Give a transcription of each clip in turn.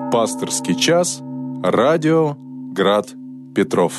Пасторский час. Радио Град Петров.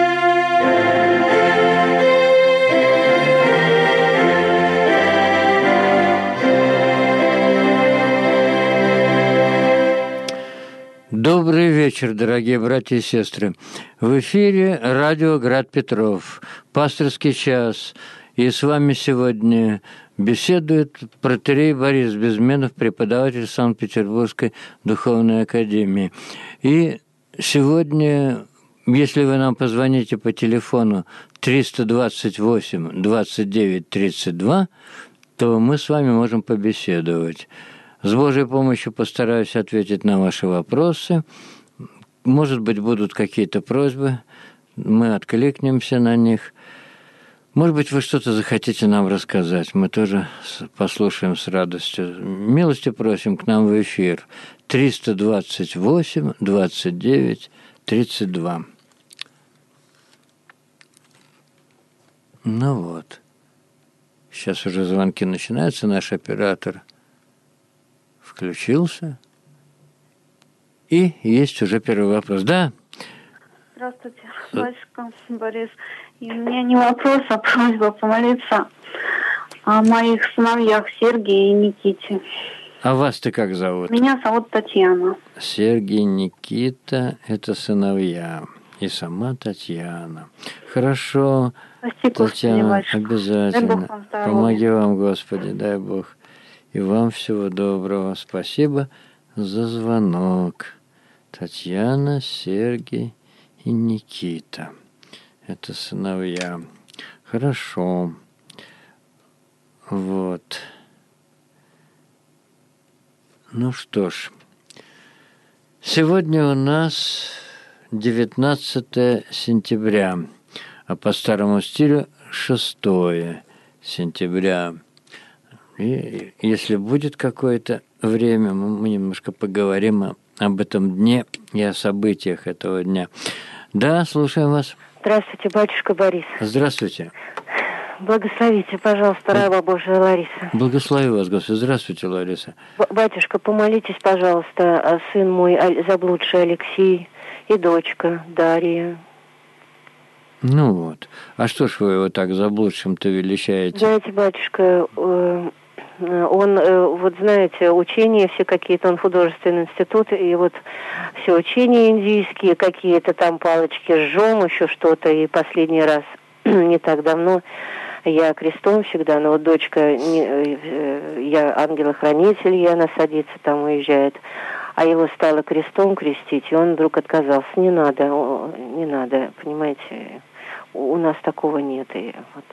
Добрый вечер, дорогие братья и сестры. В эфире радио Град Петров, пасторский час. И с вами сегодня беседует протоиерей Борис Безменов, преподаватель Санкт-Петербургской духовной академии. И сегодня, если вы нам позвоните по телефону 328-29-32, то мы с вами можем побеседовать. С Божьей помощью постараюсь ответить на ваши вопросы. Может быть, будут какие-то просьбы, мы откликнемся на них. Может быть, вы что-то захотите нам рассказать, мы тоже послушаем с радостью. Милости просим к нам в эфир 328-29-32. Ну вот. Сейчас уже звонки начинаются, наш оператор включился. И есть уже первый вопрос. Да? Здравствуйте, батюшка Борис. И у меня не вопрос, а просьба помолиться о моих сыновьях Сергии и Никите. А вас-то как зовут? Меня зовут Татьяна. Сергий, Никита – это сыновья. И сама Татьяна. Хорошо, Прости, Татьяна, Господи, обязательно. Помоги вам, Господи, дай Бог. И вам всего доброго. Спасибо за звонок. Татьяна, Сергий и Никита. Это сыновья. Хорошо. Вот. Ну что ж. Сегодня у нас 19 сентября, а по старому стилю 6 сентября. И если будет какое-то время, мы немножко поговорим об этом дне и о событиях этого дня. Да, слушаем вас. Здравствуйте, батюшка Борис. Здравствуйте. Благословите, пожалуйста, раба Божия Лариса. Благослови вас, Господи. Здравствуйте, Лариса. Батюшка, помолитесь, пожалуйста, сын мой заблудший Алексей и дочка Дарья. Ну вот. А что ж вы его так заблудшим-то величаете? Знаете, батюшка, он, вот знаете, учения все какие-то, он художественный институт, и вот все учения индийские, какие-то там палочки жжем, еще что-то, и последний раз, не так давно, я крестом всегда, но вот дочка, я ангел-хранитель, и она садится, там уезжает, а его стало крестом крестить, и он вдруг отказался. Не надо, понимаете, у нас такого нет, и вот.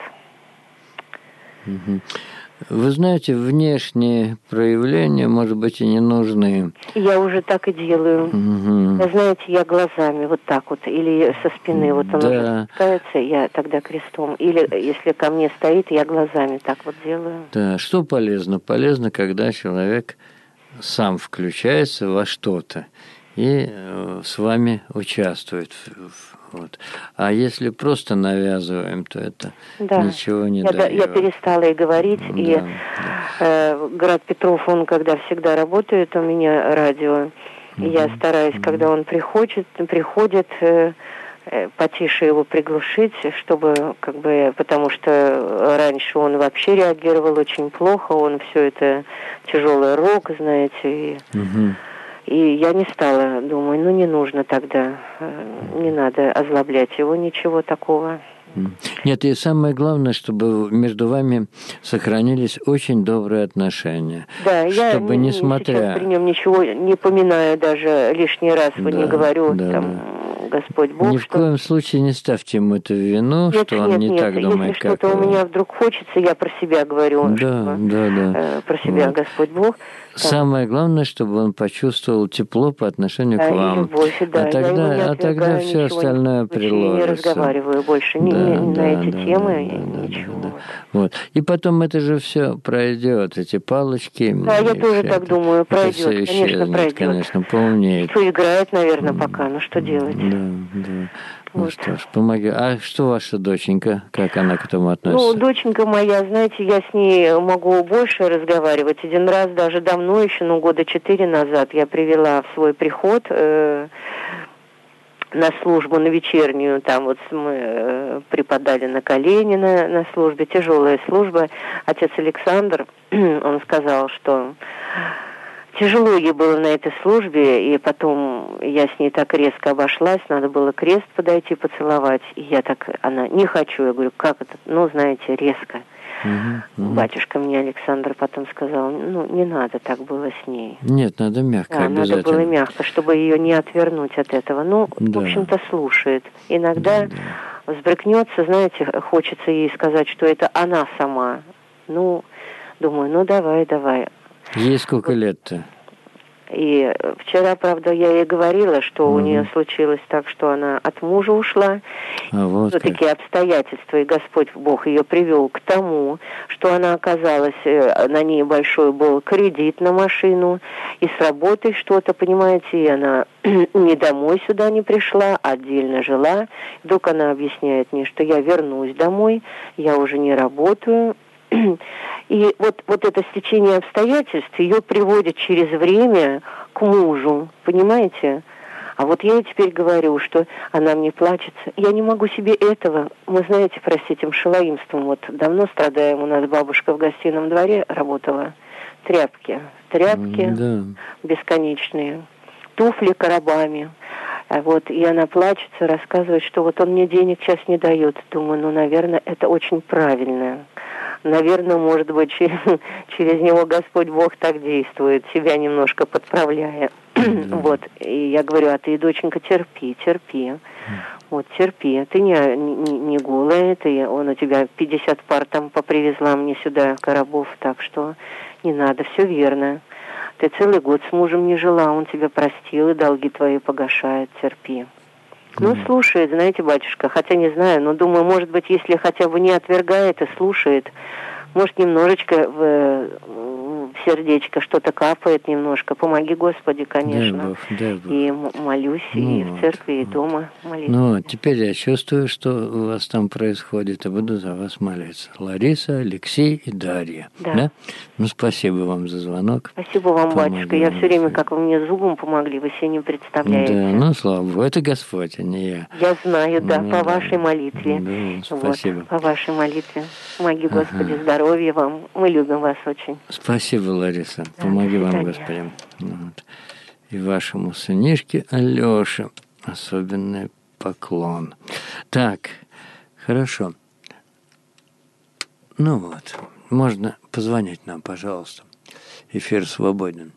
Угу. Вы знаете, внешние проявления, может быть, и не нужны. Я уже так и делаю. Угу. Знаете, я глазами вот так вот, или со спины вот он уже спускается, я тогда крестом. Или если ко мне стоит, я глазами так вот делаю. Да, что полезно? Полезно, когда человек сам включается во что-то и с вами участвует. Вот. А если просто навязываем, то это ничего не дает. Я перестала и говорить, и Град Петров, он когда всегда работает, у меня радио, и я стараюсь, когда он приходит, потише его приглушить, чтобы, потому что раньше он вообще реагировал очень плохо, он все это тяжелый рок, знаете, и я не стала, думаю, не нужно тогда, не надо озлоблять его, ничего такого. Нет, и самое главное, чтобы между вами сохранились очень добрые отношения. Да, чтобы, я сейчас при нем ничего не поминаю, даже лишний раз не говорю, Господь Бог. Ни в коем случае не ставьте ему это в вину, что он не так думает, как что-то у меня вдруг хочется, я про себя говорю, про себя Господь Бог. Самое главное, чтобы он почувствовал тепло по отношению к вам. Любовь, а тогда все остальное приложится. Не разговариваю больше на эти темы, ничего. Вот. И потом это же все пройдет, эти палочки. Да, я тоже так думаю, пройдет, конечно, пройдет. Конечно, поумнеет. Кто играет, наверное, пока, но что делать? Да. Ну что ж, помоги. А что ваша доченька? Как она к этому относится? Ну, доченька моя, знаете, я с ней могу больше разговаривать. Один раз даже давно еще, года 4 назад, я привела в свой приход на службу, на вечернюю. Там вот мы преподали на колени на службе, тяжелая служба. Отец Александр, он сказал, что тяжело ей было на этой службе, и потом я с ней так резко обошлась, надо было крест подойти поцеловать, и я так, она, не хочу, я говорю, как это, знаете, резко. Батюшка мне, Александр, потом сказал, не надо так было с ней. Нет, надо мягко, обязательно. Надо было мягко, чтобы ее не отвернуть от этого. В общем-то, слушает. Иногда взбрыкнется, знаете, хочется ей сказать, что это она сама. Думаю, давай. Ей сколько лет-то? И вчера, правда, я ей говорила, что у нее случилось так, что она от мужа ушла. Вот все-таки обстоятельства, и Господь Бог ее привел к тому, что она оказалась, на ней большой был кредит на машину, и с работой что-то, понимаете, и она не домой сюда не пришла, отдельно жила. Вдруг она объясняет мне, что я вернусь домой, я уже не работаю. И вот это стечение обстоятельств ее приводит через время к мужу, понимаете? А вот я ей теперь говорю, что она мне плачется. Я не могу себе этого. Мы, знаете, этим шалоимством. Вот давно страдаем. У нас бабушка в гостином дворе работала. Тряпки бесконечные. Туфли коробами. И она плачется, рассказывает, что вот он мне денег сейчас не дает. Думаю, наверное, это очень правильно. Наверное, может быть, через него Господь Бог так действует, себя немножко подправляя. И я говорю, а ты, доченька, терпи. Терпи. Ты не голая, он у тебя 50 пар там попривезла мне сюда, коробов, так что не надо, все верно. Ты целый год с мужем не жила, он тебя простил и долги твои погашает, терпи. Слушает, знаете, батюшка, хотя не знаю, но думаю, может быть, если хотя бы не отвергает и слушает, может, немножечко в сердечко что-то капает немножко. Помоги, Господи, конечно. Дай Бог. И молюсь, и в церкви, и дома молюсь. Теперь я чувствую, что у вас там происходит, и буду за вас молиться. Лариса, Алексей и Дарья. Да? Спасибо вам за звонок. Спасибо вам, батюшка. Я все время, как вы мне зубом помогли, вы себе не представляете. Да, слава Богу, это Господь, а не я. Я знаю, по вашей молитве. Да, спасибо. По вашей молитве. Помоги, Господи, здоровья вам. Мы любим вас очень. Спасибо, Лариса. Помоги вам, Господи. И вашему сынишке Алёше особенный поклон. Так, хорошо. Можно позвонить нам, пожалуйста. Эфир свободен.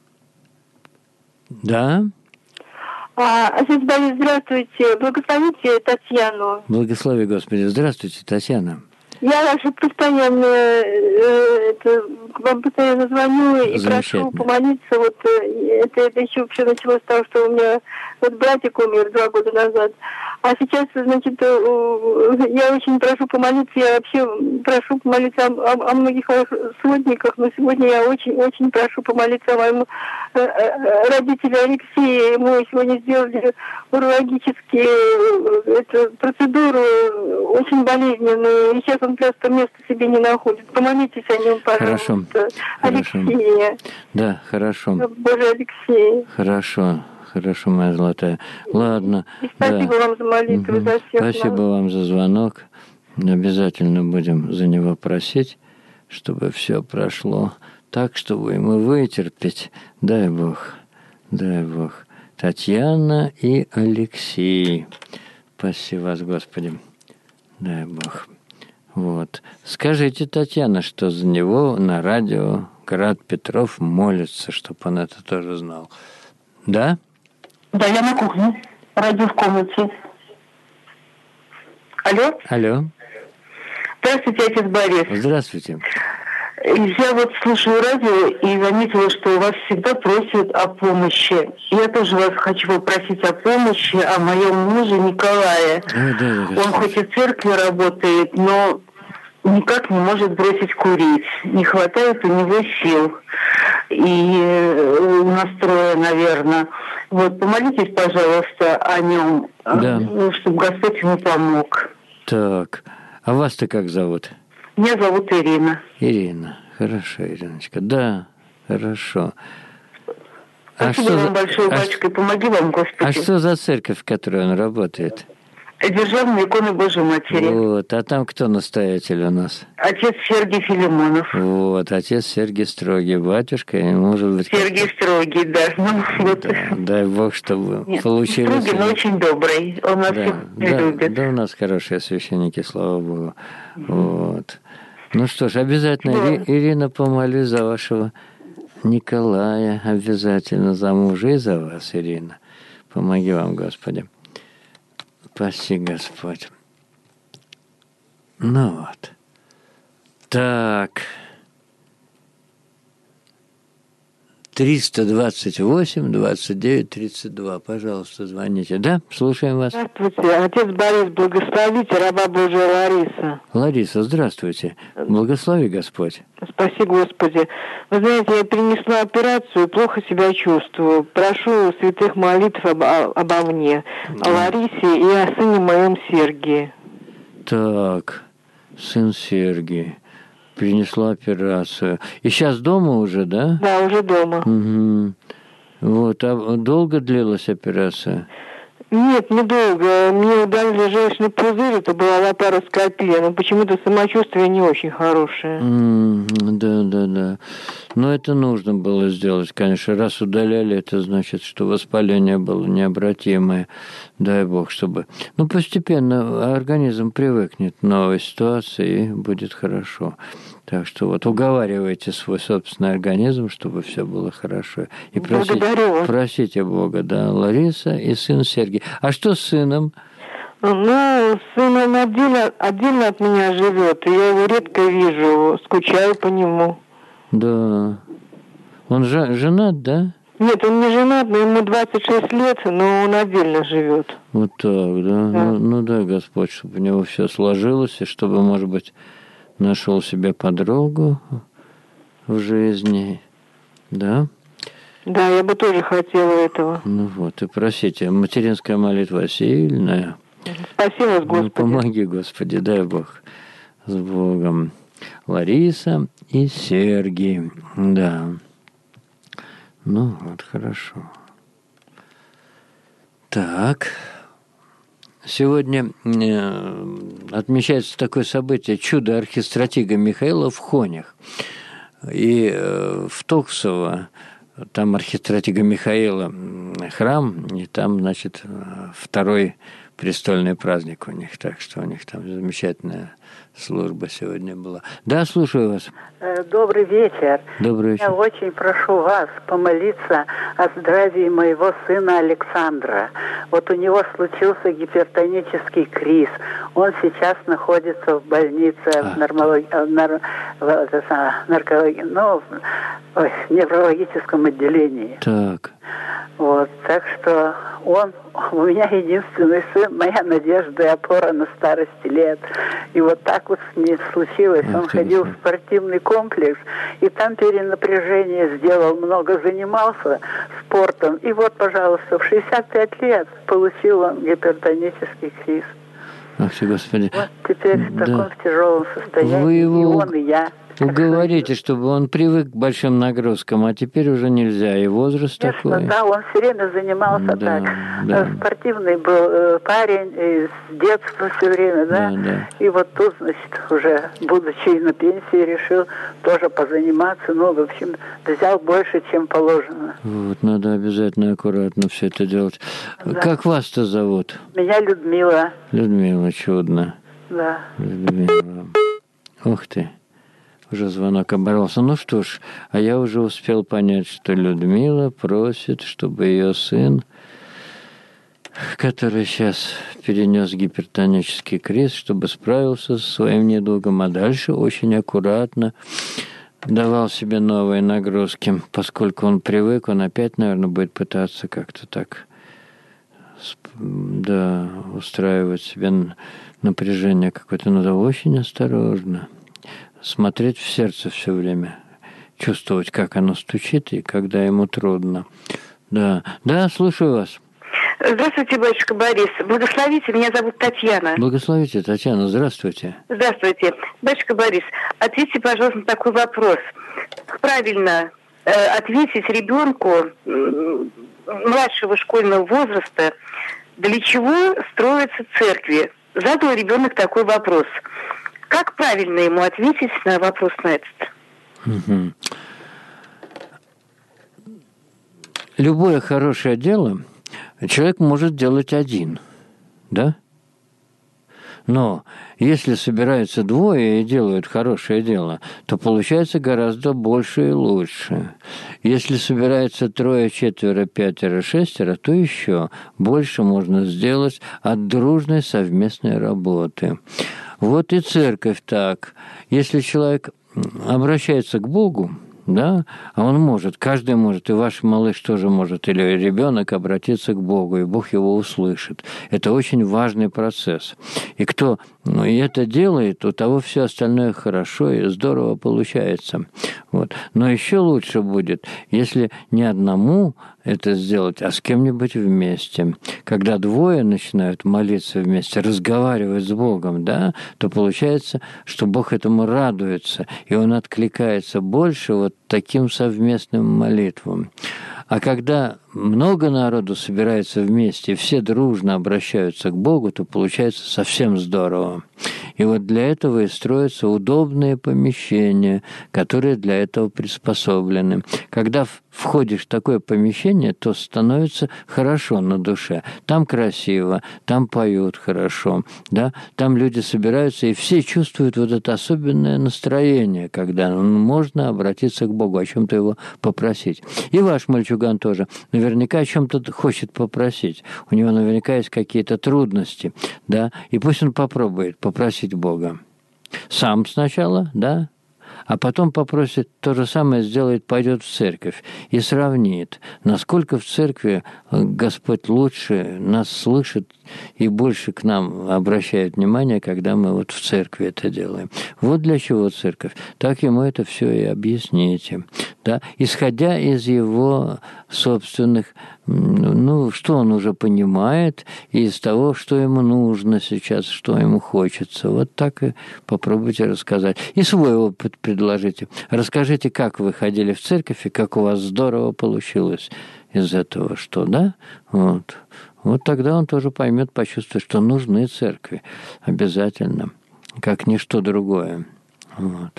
Да? Отец Борис, здравствуйте. Благословите Татьяну. Благослови, Господи. Здравствуйте, Татьяна. Я ваша постоянно, к вам постоянно звоню и прошу помолиться. Это еще вообще началось с того, что у меня братик умер 2 года назад. А сейчас, значит, я очень прошу помолиться, я вообще прошу помолиться о многих сродниках, но сегодня я очень прошу помолиться о моем родителе Алексее. Мы сегодня сделали урологические процедуру, очень болезненную, и сейчас он просто места себе не находит. Помолитесь о нем, пожалуйста. Алексея. Да, хорошо. Боже, Алексей. Хорошо, моя золотая. Ладно. И спасибо вам за молитву, за всех. Спасибо вам за звонок. Обязательно будем за него просить, чтобы все прошло так, чтобы ему вытерпеть. Дай Бог. Татьяна и Алексей. Спаси вас, Господи. Дай Бог. Скажите, Татьяна, что за него на радио Град Петров молится, чтобы он это тоже знал. Да? Да, я на кухне. Радио в комнате. Алло. Здравствуйте, отец Борис. Здравствуйте. Я слушаю радио и заметила, что вас всегда просят о помощи. Я тоже вас хочу попросить о помощи, о моем муже Николае. Он хоть и в церкви работает, но никак не может бросить курить. Не хватает у него сил. И настроен наверное. Вот, помолитесь, пожалуйста, о нем, да. Чтобы Господь ему помог. Так, а вас-то как зовут? Меня зовут Ирина. Ирина, хорошо, Ириночка, да, хорошо. Спасибо вам большое, батюшка, и помоги вам, Господи. А что за церковь, в которой он работает? Державная икона Божьей Матери. Вот, а там кто настоятель у нас? Отец Сергий Филимонов. Вот, отец Сергий Строгий, батюшка, и может быть... Сергий Строгий, да. Да, дай Бог, чтобы получилось... Строгий, но очень добрый, он нас всех любит. Да, у нас хорошие священники, слава Богу. Вот. Ну что ж, обязательно, Ирина, помолюсь за вашего Николая, обязательно за мужа и за вас, Ирина. Помоги вам, Господи. Спаси, Господь. Ну вот. Так. 328-29-32. Пожалуйста, звоните. Да, слушаем вас. Здравствуйте. Отец Борис, благословите раба Божия Лариса. Лариса, здравствуйте. Благослови Господь. Спаси Господи. Вы знаете, я перенесла операцию, плохо себя чувствую. Прошу святых молитв обо мне, о Ларисе и о сыне моем Сергии. Так, сын Сергий. Перенесла операцию. И сейчас дома уже, да? Да, уже дома. Угу. Вот, а долго длилась операция? Нет, недолго. Мне удалили желчный пузырь, это была лапароскопия, но почему-то самочувствие не очень хорошее. Да. Но это нужно было сделать, конечно. Раз удаляли, это значит, что воспаление было необратимое. Дай Бог, чтобы... Ну, постепенно организм привыкнет к новой ситуации, и будет хорошо. Так что вот уговаривайте свой собственный организм, чтобы все было хорошо. И просите Бога, да, Лариса и сын Сергий. А что с сыном? Ну, сын он отдельно от меня живет, и я его редко вижу, скучаю по нему. Да. Он женат, да? Нет, он не женат, но ему 26 лет, но он отдельно живет. Вот так, да? Ну дай Господь, чтобы у него все сложилось, и чтобы, может быть, нашел себе подругу в жизни, да? Да, я бы тоже хотела этого. Ну вот, и просите, материнская молитва сильная. Спаси вас, Господи. Ну, помоги, Господи, дай Бог. С Богом. Лариса и Сергий, да. Ну вот, хорошо. Так. Сегодня отмечается такое событие «Чудо архистратига Михаила в Хонях». И в Токсово, там архистратига Михаила храм, и там, значит, второй престольный праздник у них. Так что у них там замечательная служба сегодня была. Да, слушаю вас. Добрый вечер. Добрый вечер. Я очень прошу вас помолиться о здравии моего сына Александра. Вот у него случился гипертонический криз. Он сейчас находится в больнице в неврологическом отделении. Так. Вот, так что он у меня единственный сын, моя надежда и опора на старости лет. И вот так вот с ним случилось. Он ходил в спортивный комплекс, и там перенапряжение сделал, много занимался спортом. И вот, пожалуйста, в 65 лет получил он гипертонический криз. Ах ты, Господи. Вот теперь в таком тяжелом состоянии, Вы его... и он, и я. Уговорите, чтобы он привык к большим нагрузкам, а теперь уже нельзя, и возраст Конечно, такой. Да, он все время занимался так. Да. Спортивный был парень, и с детства все время, да. И вот тут, значит, уже, будучи на пенсии, решил тоже позаниматься. Ну, в общем, взял больше, чем положено. Вот, надо обязательно аккуратно все это делать. Да. Как вас-то зовут? Меня Людмила. Людмила, чудно. Да. Людмила. Ух ты. Уже звонок оборвался. Ну что ж, а я уже успел понять, что Людмила просит, чтобы ее сын, который сейчас перенес гипертонический криз, чтобы справился со своим недугом, а дальше очень аккуратно давал себе новые нагрузки. Поскольку он привык, он опять, наверное, будет пытаться как-то так, да, устраивать себе напряжение какое-то. Надо очень осторожно смотреть в сердце все время, чувствовать, как оно стучит, и когда ему трудно. Да, слушаю вас. Здравствуйте, батюшка Борис. Благословите, меня зовут Татьяна. Благословите, Татьяна, здравствуйте. Здравствуйте. Батюшка Борис, ответьте, пожалуйста, на такой вопрос. Правильно ответить ребенку младшего школьного возраста, для чего строятся церкви? Задал ребенок такой вопрос. Как правильно ему ответить на вопрос на этот? Угу. Любое хорошее дело человек может делать один, да? Но если собираются двое и делают хорошее дело, то получается гораздо больше и лучше. Если собирается 3, 4, 5, 6, то еще больше можно сделать от дружной совместной работы. Вот и церковь так. Если человек обращается к Богу, да, а он может, каждый может, и ваш малыш тоже может, или ребенок обратиться к Богу, и Бог его услышит. Это очень важный процесс. И кто это делает, у того все остальное хорошо и здорово получается. Вот. Но еще лучше будет, если не одному это сделать, а с кем-нибудь вместе. Когда двое начинают молиться вместе, разговаривать с Богом, да, то получается, что Бог этому радуется, и Он откликается больше вот таким совместным молитвам. А когда много народу собирается вместе, и все дружно обращаются к Богу, то получается совсем здорово. И вот для этого и строятся удобные помещения, которые для этого приспособлены. Когда входишь в такое помещение, то становится хорошо на душе. Там красиво, там поют хорошо, да? Там люди собираются, и все чувствуют вот это особенное настроение, когда можно обратиться к Богу, о чем-то его попросить. И ваш мальчуган тоже наверняка о чем-то хочет попросить. У него наверняка есть какие-то трудности, да? И пусть он попробует попросить Бога. Сам сначала, да? А потом попросит то же самое сделает, пойдет в церковь и сравнит, насколько в церкви Господь лучше нас слышит и больше к нам обращает внимание, когда мы вот в церкви это делаем. Вот для чего церковь. Так ему это все и объясните. Да? Исходя из его собственных, что он уже понимает, и из того, что ему нужно сейчас, что ему хочется. Вот так и попробуйте рассказать. И свой опыт предложите. Расскажите, как вы ходили в церковь, и как у вас здорово получилось из этого, что, да? Вот тогда он тоже поймет, почувствует, что нужны церкви. Обязательно. Как ничто другое. Вот.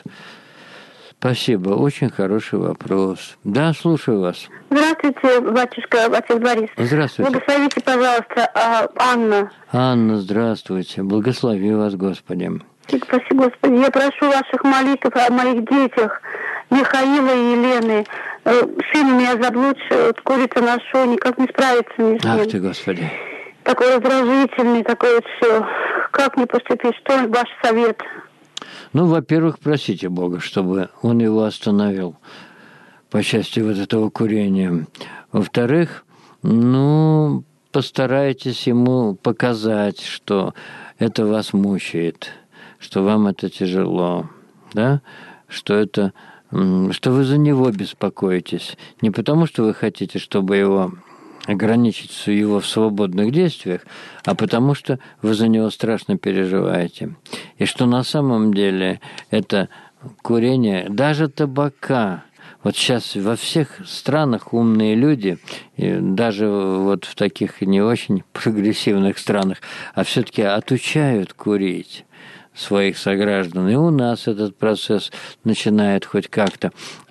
Спасибо. Очень хороший вопрос. Да, слушаю вас. Здравствуйте, батюшка, отец Борис. Здравствуйте. Благословите, пожалуйста, Анна. Анна, здравствуйте. Благослови вас, Господи. Спасибо, Господи. Я прошу ваших молитв о моих детях, Михаила и Елены. Сын у меня заблудший, курица нашел, никак не справится мне с ним. Ах ты, Господи. Такой раздражительный, такой вот все. Как мне поступить? Что ваш совет? Во-первых, просите Бога, чтобы Он его остановил по части вот этого курения. Во-вторых, постарайтесь ему показать, что это вас мучает, что вам это тяжело, да, что вы за него беспокоитесь. Не потому, что вы хотите, чтобы его ограничить его в свободных действиях, а потому что вы за него страшно переживаете. И что на самом деле это курение, даже табака, вот сейчас во всех странах умные люди, и даже вот в таких не очень прогрессивных странах, а все-таки отучают курить своих сограждан. И у нас этот процесс начинает хоть как-то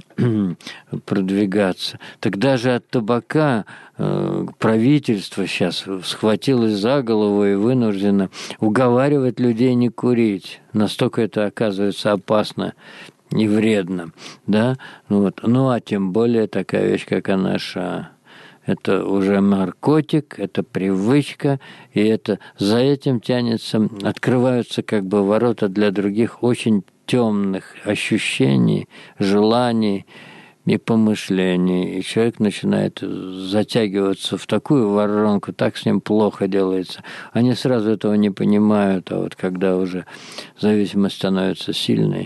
продвигаться. Так даже от табака правительство сейчас схватилось за голову и вынуждено уговаривать людей не курить. Настолько это оказывается опасно и вредно. Да? А тем более такая вещь, как анаша. Это уже наркотик, это привычка, и это за этим тянется, открываются как бы ворота для других очень темных ощущений, желаний и помышлений. И человек начинает затягиваться в такую воронку, так с ним плохо делается. Они сразу этого не понимают, а вот когда уже зависимость становится сильной,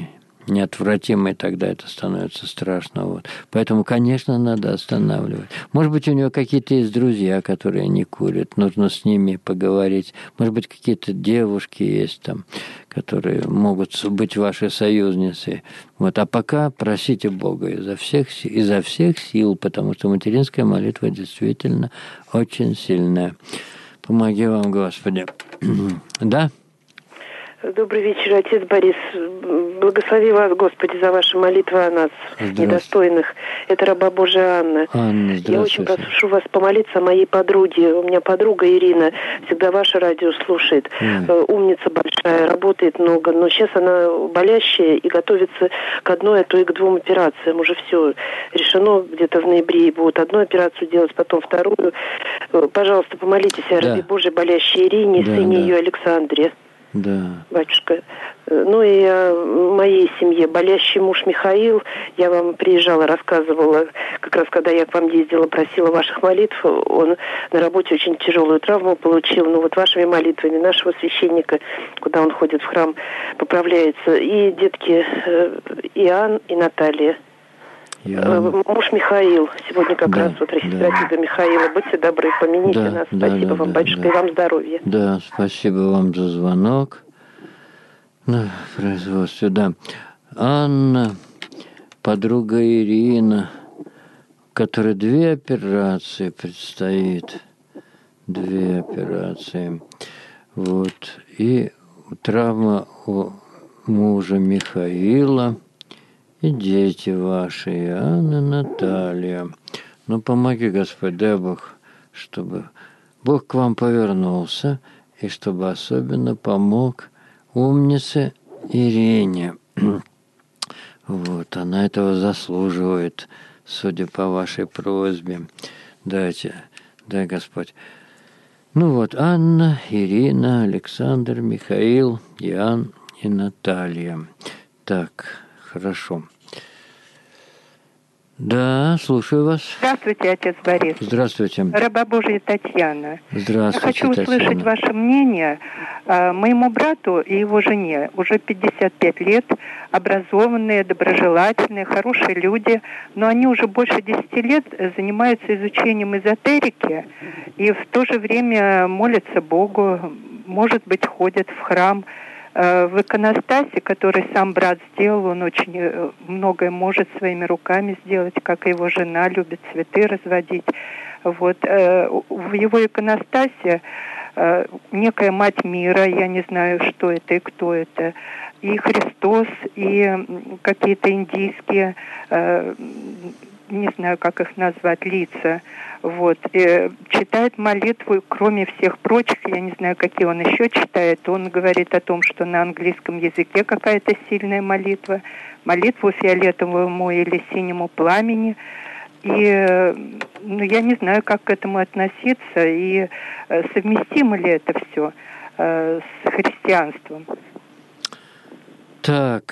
неотвратимой, тогда это становится страшно. Вот. Поэтому, конечно, надо останавливать. Может быть, у него какие-то есть друзья, которые не курят, нужно с ними поговорить. Может быть, какие-то девушки есть там, которые могут быть вашей союзницей. Вот. А пока просите Бога изо всех сил, потому что материнская молитва действительно очень сильная. Помоги вам, Господи. Да? Добрый вечер, отец Борис. Благослови вас, Господи, за ваши молитвы о нас, недостойных. Это раба Божия Анна. Я очень прошу вас помолиться о моей подруге. У меня подруга Ирина всегда ваше радио слушает. Умница большая, работает много. Но сейчас она болящая и готовится к одной, а то и к 2 операциям. Уже все решено. Где-то в ноябре будут одну операцию делать, потом вторую. Пожалуйста, помолитесь о рабе Божией болящей Ирине, сыне ее Александре. Да. Батюшка. Ну и о моей семье. Болящий муж Михаил. Я вам приезжала, рассказывала, как раз когда я к вам ездила, просила ваших молитв. Он на работе очень тяжелую травму получил. Ну вот вашими молитвами нашего священника, куда он ходит в храм, поправляется. И детки Иоанн и Наталья. Муж Михаил. Сегодня как раз вот реситатива Михаила. Будьте добры, помяните нас. Спасибо вам, батюшка, и вам здоровья. Да, спасибо вам за звонок. На производстве, да. Анна, подруга Ирина, которой 2 операции предстоит. 2 операции. Вот. И травма у мужа Михаила. И дети ваши, Иоанн и Наталья. Ну, помоги, Господь, дай Бог, чтобы Бог к вам повернулся, и чтобы особенно помог умнице Ирине. Вот, она этого заслуживает, судя по вашей просьбе. Дай, Господь. Ну вот, Анна, Ирина, Александр, Михаил, Иоанн и Наталья. Так, хорошо. Да, слушаю вас. Здравствуйте, отец Борис. Здравствуйте. Раба Божия Татьяна. Здравствуйте, Я хочу услышать Татьяна. ваше мнение. Моему брату и его жене уже 55 лет, образованные, доброжелательные, хорошие люди, но они уже больше 10 лет занимаются изучением эзотерики и в то же время молятся Богу, может быть, ходят в храм. В иконостасе, который сам брат сделал, он очень многое может своими руками сделать, как и его жена, любит цветы разводить. Вот. В его иконостасе некая Мать Мира, я не знаю, что это и кто это, и Христос, и какие-то индийские, не знаю, как их назвать, лица. Вот. Читает молитву, кроме всех прочих, я не знаю, какие он еще читает, он говорит о том, что на английском языке какая-то сильная молитва, молитву фиолетовому или синему пламени. И я не знаю, как к этому относиться, и совместимо ли это все с христианством. Так,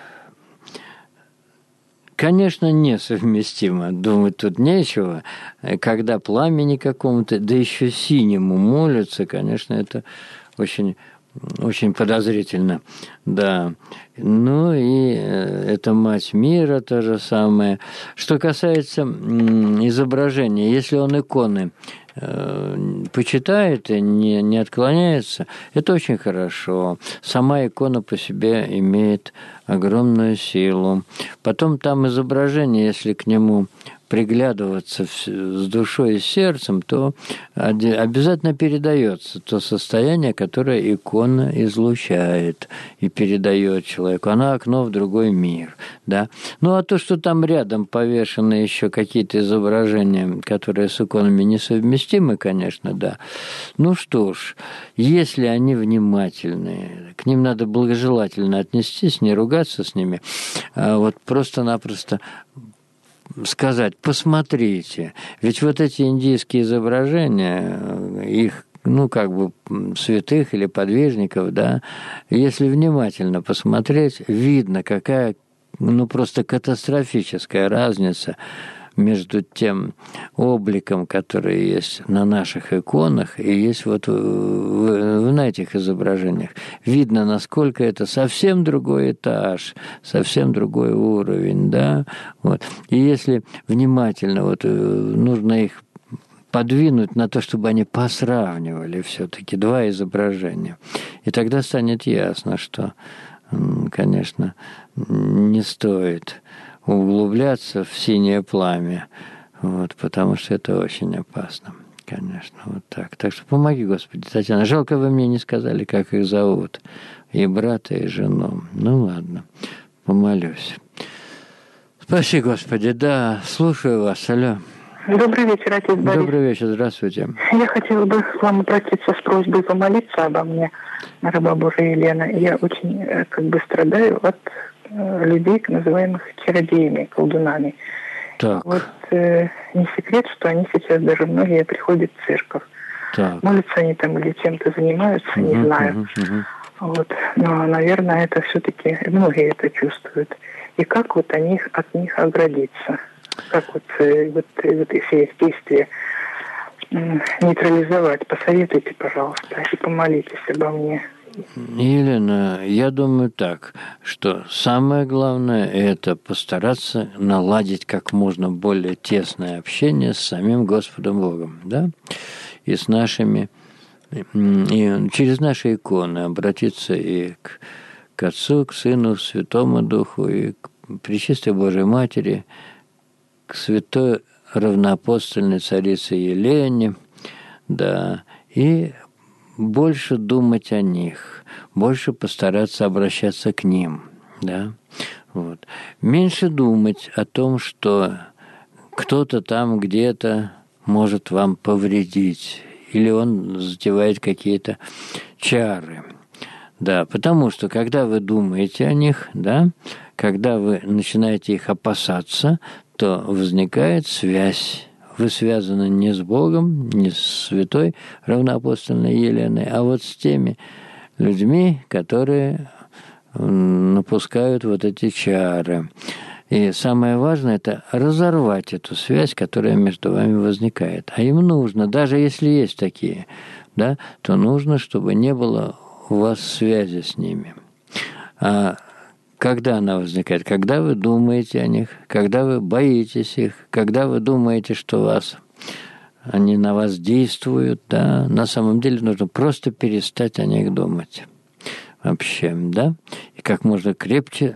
конечно, несовместимо. Думать тут нечего. Когда пламени какому-то, да еще синему молятся, конечно, это очень, очень подозрительно. Да. Ну и это Мать Мира, то же самое. Что касается изображения, если он иконы почитает и не отклоняется, это очень хорошо. Сама икона по себе имеет огромную силу. Потом там изображение, если к нему приглядываться с душой и сердцем, то обязательно передается то состояние, которое икона излучает и передает человеку. Она окно в другой мир. Да? Ну а то, что там рядом повешены еще какие-то изображения, которые с иконами несовместимы, конечно, да. Ну что ж, если они внимательны, к ним надо благожелательно отнестись, не ругаться с ними, а вот просто-напросто сказать: посмотрите, ведь вот эти индийские изображения, их, святых или подвижников, да, если внимательно посмотреть, видно, какая, просто катастрофическая разница между тем обликом, который есть на наших иконах, и есть вот на этих изображениях. Видно, насколько это совсем другой этаж, совсем другой уровень, да. Вот. И если внимательно, вот нужно их подвинуть на то, чтобы они посравнивали все-таки два изображения. И тогда станет ясно, что, конечно, не стоит углубляться в синее пламя, вот, потому что это очень опасно, конечно, вот так. Так что помоги, Господи, Татьяна. Жалко, вы мне не сказали, как их зовут, и брата, и жену. Ну, ладно, помолюсь. Спаси, Господи, да, слушаю вас, алло. Добрый вечер, отец Борис. Добрый вечер, здравствуйте. Я хотела бы к вам обратиться с просьбой помолиться обо мне, раба Божия Елена. Я очень страдаю от людей, называемых чародеями, колдунами. Так. Вот не секрет, что они сейчас даже многие приходят в церковь. Так. Молятся они там или чем-то занимаются, не знаю. Вот. Но, наверное, это все-таки многие это чувствуют. И как вот от них оградиться? Как все их действия нейтрализовать? Посоветуйте, пожалуйста, и помолитесь обо мне. Елена, я думаю так, что самое главное – это постараться наладить как можно более тесное общение с самим Господом Богом, да, и с нашими, и через наши иконы обратиться и к Отцу, к Сыну, к Святому Духу, и к Пречистой Божией Матери, к Святой Равноапостольной Царице Елене, да, и больше думать о них, больше постараться обращаться к ним, да, вот. Меньше думать о том, что кто-то там где-то может вам повредить, или он затевает какие-то чары, да, потому что когда вы думаете о них, да, когда вы начинаете их опасаться, то возникает связь. Вы связаны не с Богом, не с святой равноапостольной Еленой, а вот с теми людьми, которые напускают вот эти чары. И самое важное – это разорвать эту связь, которая между вами возникает. А им нужно, даже если есть такие, да, то нужно, чтобы не было у вас связи с ними. А когда она возникает? Когда вы думаете о них, когда вы боитесь их, когда вы думаете, что они на вас действуют, да, на самом деле нужно просто перестать о них думать. Вообще, да, и как можно крепче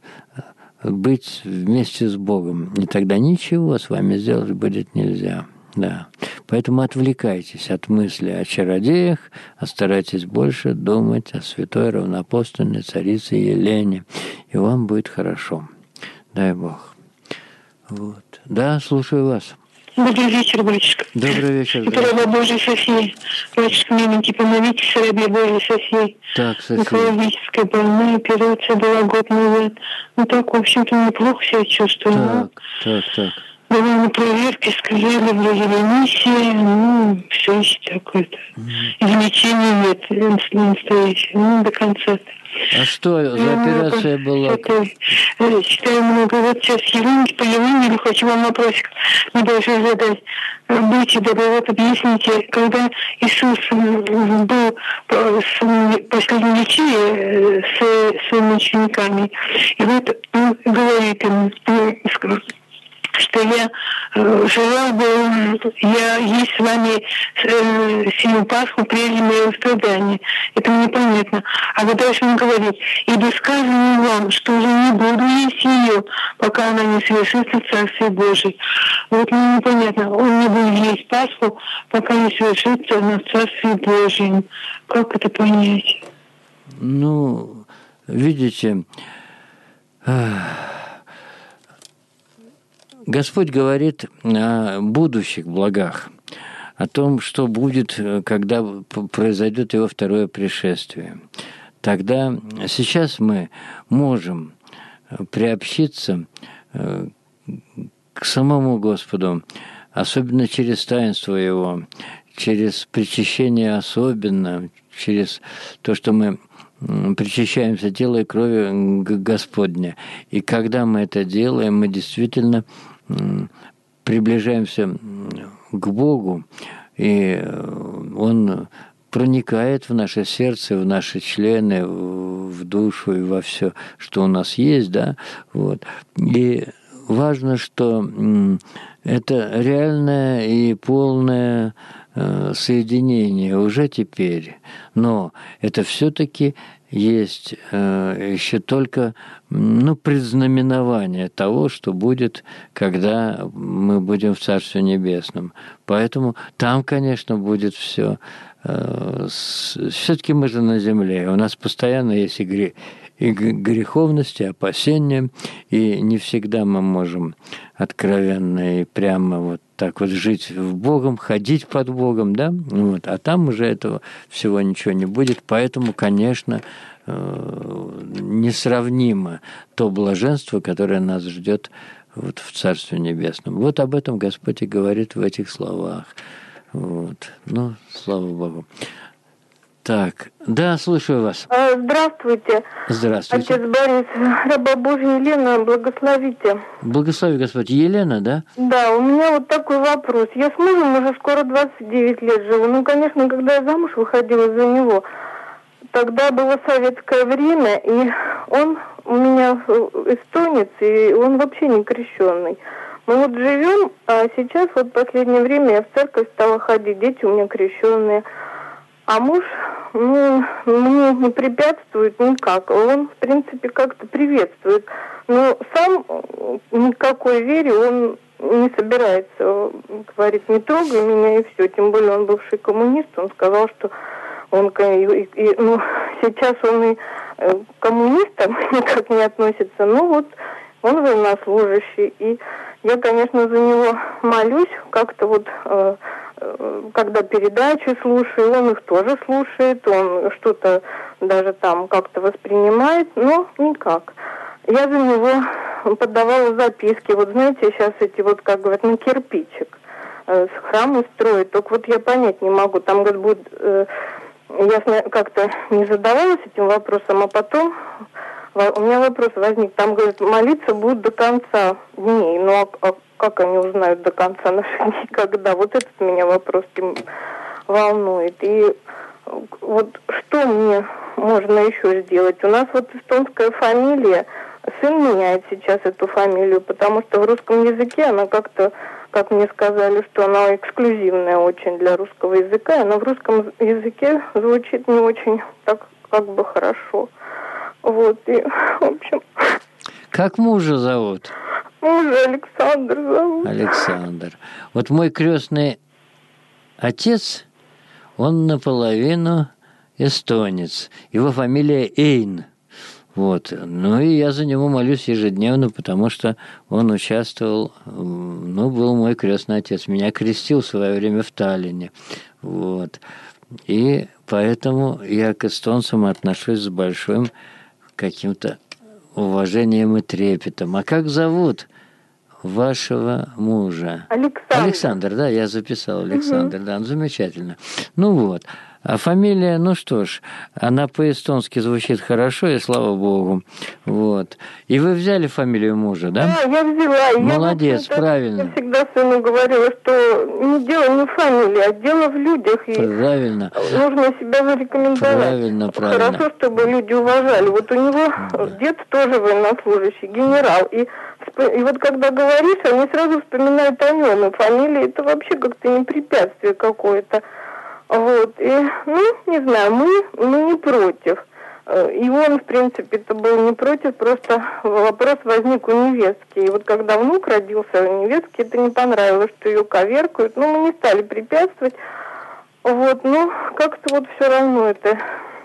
быть вместе с Богом. И тогда ничего с вами сделать будет нельзя. Да. Поэтому отвлекайтесь от мысли о чародеях, а старайтесь больше думать о святой равноапостольной царице Елене, и вам будет хорошо. Дай Бог. Вот. Да, слушаю вас. Добрый вечер, батюшка. Добрый вечер. Это раба Божия София. Батюшка, миленький, помолитесь о рабе Божией Софии. Так, София. Онкологическая больная, операция была год назад. Ну так, в общем-то, неплохо себя чувствую. Так. Была на проверке, сказали, вроде ремиссия, все еще такое-то. Излечения нет, настоящего, до конца. А что за операция была? Читаю много. Вот сейчас ерунги по Евангелию хочу вам вопросик небольшой задать. Будьте добры, вот объясните, когда Иисус был в последнем лечении с своими учениками, и вот он говорит им, что я желал бы есть с вами сию Пасху прежде моего страдания. Это мне понятно. А вот дальше он говорит, ибо сказано вам, что уже не буду есть ее, пока она не совершится в Царстве Божьем. Вот мне непонятно. Он не будет есть Пасху, пока не совершится она в Царстве Божьем. Как это понять? Ну, видите, Господь говорит о будущих благах, о том, что будет, когда произойдет Его второе пришествие. Тогда сейчас мы можем приобщиться к самому Господу, особенно через таинство Его, через причащение особенно, через то, что мы причащаемся тела и крови Господня. И когда мы это делаем, мы действительно приближаемся к Богу, и Он проникает в наше сердце, в наши члены, в душу и во все, что у нас есть, да, вот. И важно, что это реальное и полное соединение уже теперь, но это все-таки есть еще только предзнаменование того, что будет, когда мы будем в Царстве Небесном. Поэтому там, конечно, будет все. Все-таки мы же на земле, у нас постоянно есть и греховность, и опасения, и не всегда мы можем откровенно и прямо вот так вот жить в Богом, ходить под Богом, да, вот, а там уже этого всего ничего не будет, поэтому, конечно, несравнимо то блаженство, которое нас ждет вот в Царстве Небесном. Вот об этом Господь и говорит в этих словах. Вот. Слава Богу. Так, да, слушаю вас. Здравствуйте. Здравствуйте. Отец Борис, раба Божья Елена, благословите. Благослови Господь. Елена, да? Да, у меня вот такой вопрос. Я с мужем уже скоро 29 лет живу. Конечно, когда я замуж выходила за него, тогда было советское время, и он у меня эстонец, и он вообще не крещенный. Мы вот живем, а сейчас вот в последнее время я в церковь стала ходить, дети у меня крещенные. А муж мне не препятствует никак. Он, в принципе, как-то приветствует. Но сам никакой вере он не собирается. Говорит, не трогай меня и все. Тем более он бывший коммунист. Он сказал, что он сейчас он и к коммунистам никак не относится. Он военнослужащий. И я, конечно, за него молюсь. Как-то когда передачи слушаю, он их тоже слушает, он что-то даже там как-то воспринимает, но никак. Я за него подавала записки, знаете, сейчас как говорят, на кирпичик с храмы строят, только я понять не могу, там, будет, я как-то не задавалась этим вопросом, а потом у меня вопрос возник, там, говорят, молиться будут до конца дней, как они узнают до конца наших дней, когда? Вот этот меня вопрос волнует. И что мне можно еще сделать? У нас эстонская фамилия, сын меняет сейчас эту фамилию, потому что в русском языке она как-то, как мне сказали, что она эксклюзивная очень для русского языка, она в русском языке звучит не очень так хорошо. И, в общем... Как мужа зовут? Мужа Александр зовут. Александр. Мой крестный отец, он наполовину эстонец. Его фамилия Эйн. И я за него молюсь ежедневно, потому что он участвовал, был мой крестный отец. Меня крестил в свое время в Таллине. И поэтому я к эстонцам отношусь с большим каким-то уважением и трепетом. А как зовут вашего мужа? Александр, да, я записал Александр, да, замечательно. А фамилия, она по-эстонски звучит хорошо, и слава Богу. И вы взяли фамилию мужа, да? Да, я взяла. Молодец, правильно. Я всегда сыну говорила, что дело не в фамилии, а дело в людях. И правильно. Нужно себя зарекомендовать. Правильно. Хорошо, чтобы люди уважали. У него дед тоже военнослужащий, генерал. И когда говоришь, они сразу вспоминают о нем. И фамилия это вообще как-то не препятствие какое-то. И, не знаю, мы не против. И он, в принципе-то был не против, просто вопрос возник у невестки. И когда внук родился, невестке это не понравилось, что ее коверкают. Мы не стали препятствовать. Как-то все равно это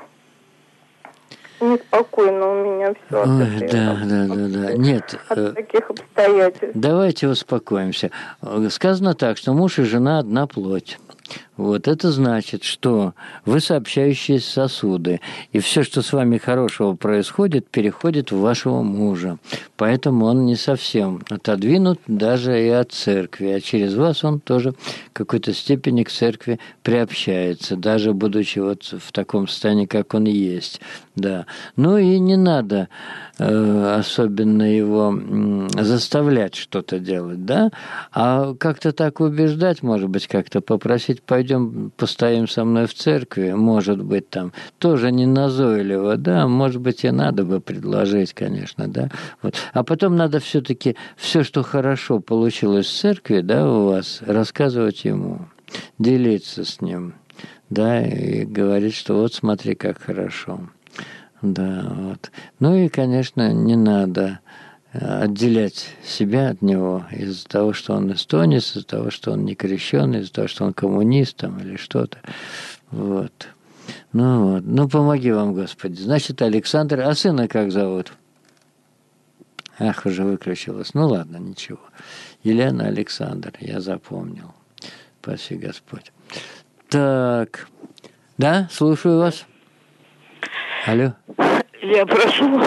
неспокойно у меня все. Да. Нет. От таких обстоятельств. Давайте успокоимся. Сказано так, что муж и жена одна плоть. Это значит, что вы сообщающие сосуды, и все, что с вами хорошего происходит, переходит в вашего мужа. Поэтому он не совсем отодвинут даже и от церкви, а через вас он тоже какой-то степени к церкви приобщается, даже будучи вот в таком состоянии, как он есть. Да. Ну и не надо особенно его заставлять что-то делать, да, а как-то так убеждать, может быть, как-то попросить, пойдем постоим со мной в церкви, может быть, там, тоже не назойливо, да, может быть, и надо бы предложить, конечно, да, вот. А потом надо все-таки все, что хорошо получилось в церкви, да, у вас, рассказывать ему, делиться с ним, да, и говорить, что вот смотри, как хорошо. Да, вот. Ну и, конечно, не надо отделять себя от него из-за того, что он эстонец, из-за того, что он не крещеный, из-за того, что он коммунист там, или что-то. Вот. Ну вот. Ну, помоги вам, Господи. Значит, Александр. А сына как зовут? Ах, уже выключилась. Ну ладно, ничего. Елена, Александр, я запомнил. Спаси Господь. Так. Да, слушаю вас. Алло. Я прошу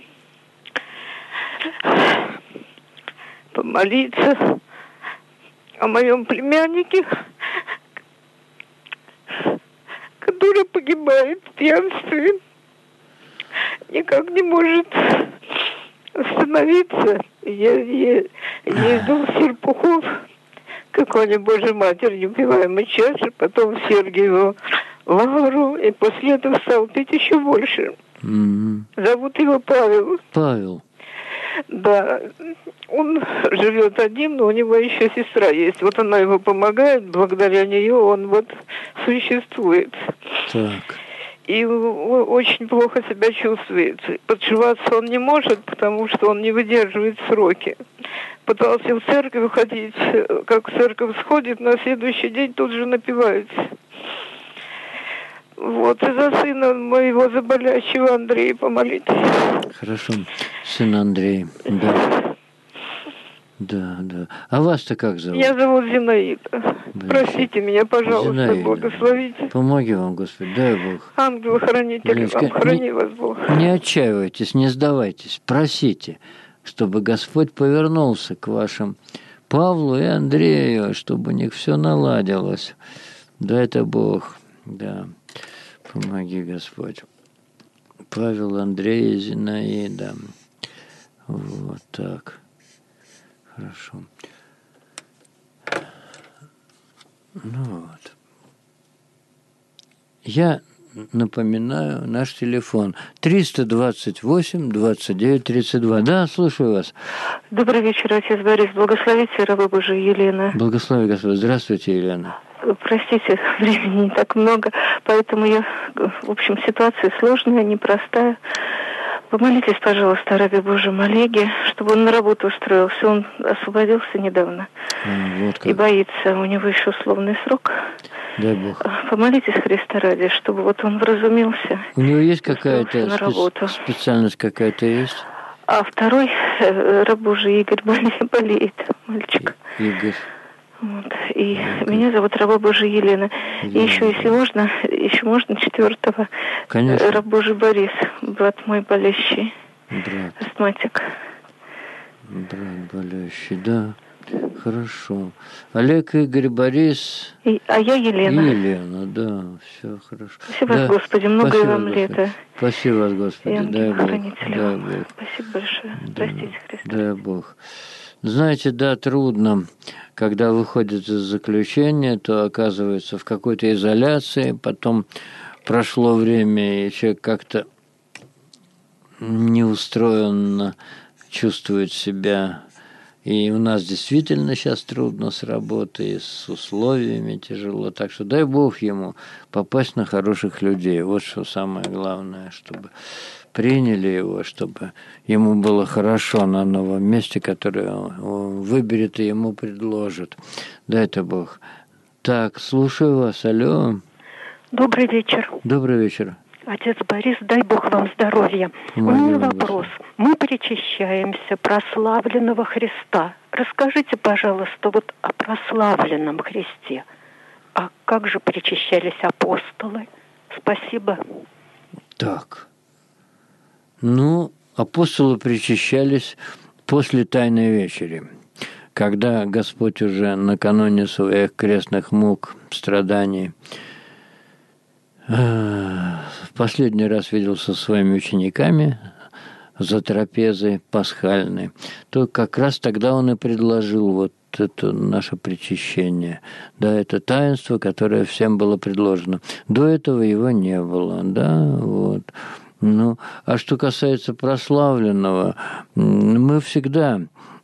помолиться о моем племяннике, который погибает в пьянстве, никак не может остановиться. Я ездил в Серпухов, какой-нибудь Божьей Матери, неупиваемой чаши, потом в Сергиеву Лавру, и после этого стал пить еще больше. Зовут его Павел. Павел. Да, он живет один, но у него еще сестра есть. Вот она его помогает, благодаря нее он вот существует. Так. И очень плохо себя чувствует. Подшиваться он не может, потому что он не выдерживает сроки. Пытался в церковь ходить, как в церковь сходит, на следующий день тут же напивается. Вот, и за сына моего заболящего Андрея помолитесь. Хорошо. Сын Андрей. Да. Да, да. А вас-то как зовут? Меня зовут Зинаида. Простите меня, пожалуйста, Зинаида. Благословите. Помоги вам, Господи, дай Бог. Ангел-хранитель, вам храни вас Бог. Не отчаивайтесь, не сдавайтесь, просите, чтобы Господь повернулся к вашим Павлу и Андрею, чтобы у них все наладилось. Дай это Бог, да. Помоги, Господь. Павел, Андрей, Зинаида. Вот так. Хорошо. Ну вот. Я напоминаю наш телефон 328-29-32. Да, слушаю вас. Добрый вечер, отец Борис. Благословите раба Божия Елена. Благослови Господь. Здравствуйте, Елена. Простите, времени не так много, поэтому в общем, ситуация сложная, непростая. Помолитесь, пожалуйста, о рабе Божьем Олеге, чтобы он на работу устроился. Он освободился недавно вот и боится. У него еще условный срок. Дай Бог. Помолитесь Христа ради, чтобы вот он вразумился. У него есть какая-то специальность какая-то есть? А второй раб Божий Игорь болеет, мальчик. Игорь. Вот. И меня зовут раба Божия Елена. И еще, если можно, четвертого. Конечно. Раб Божий Борис, брат мой болеющий. Брат. Астматик. Брат болеющий, да. Хорошо. Олег, Игорь, Борис. А я Елена. Елена, да, все хорошо. Спасибо вас, Господи, многое вам лето. Спасибо вас, Господи, дай Бог. Дай Бог. Спасибо большое. Да. Простите, Христос. Дай Бог. Знаете, да, трудно, когда выходит из заключения, то оказывается в какой-то изоляции, потом прошло время, и человек как-то неустроенно чувствует себя. И у нас действительно сейчас трудно с работой, с условиями тяжело. Так что дай Бог ему попасть на хороших людей. Вот что самое главное, чтобы приняли его, чтобы ему было хорошо на новом месте, которое он выберет и ему предложит. Дай это Бог. Так, слушаю вас. Алло. Добрый вечер. Добрый вечер. Отец Борис, дай Бог вам здоровья. У меня вопрос. Мы причащаемся прославленного Христа. Расскажите, пожалуйста, вот о прославленном Христе. А как же причащались апостолы? Спасибо. Так. Ну, апостолы причащались после Тайной вечери. когда Господь уже накануне своих крестных мук, страданий, в последний раз виделся со своими учениками за трапезой пасхальной, то как раз тогда он и предложил вот это наше причащение. Да, это таинство, которое всем было предложено. До этого его не было, да, вот. Ну, а что касается прославленного, мы всегда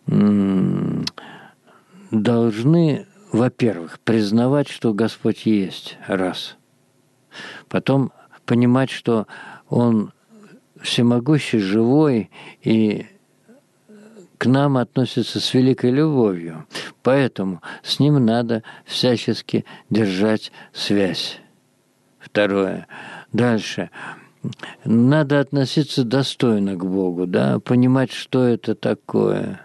должны, во-первых, признавать, что Господь есть, раз. Потом понимать, что Он всемогущий, живой и к нам относится с великой любовью. Поэтому с Ним надо всячески держать связь. Второе. Дальше. Надо относиться достойно к Богу, да, понимать, что это такое,